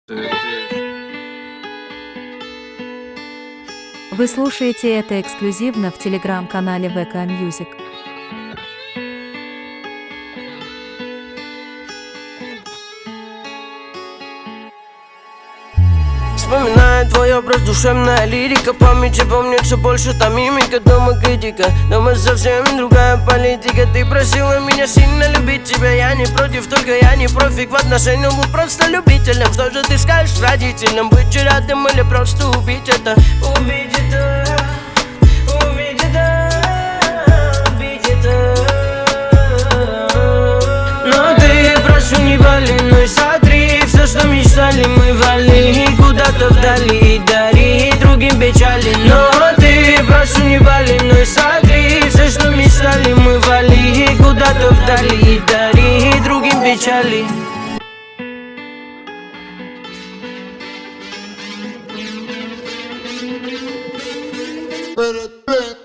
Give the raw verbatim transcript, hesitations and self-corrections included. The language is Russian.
Вы слушаете это эксклюзивно в телеграм-канале вэ ка Music. Вспоминаю твой образ, душевная лирика. Памяти помнит все больше та мимика. Дома критика, дома совсем другая политика. Ты просила меня сильно любить тебя. Я не против, только я не профик в отношениях. Был просто любителем. Что же ты скажешь родителям? Быть рядом или просто убить это? Убить это, убить это, убить это. Но ты прошу не боли, ну и смотри. Все, что мечтали, мы вали куда-то вдали, дари другим печали. Но ты прошу не боли, ну и смотри. Все, что мечтали, мы вали куда-то вдали, дари другим печали. But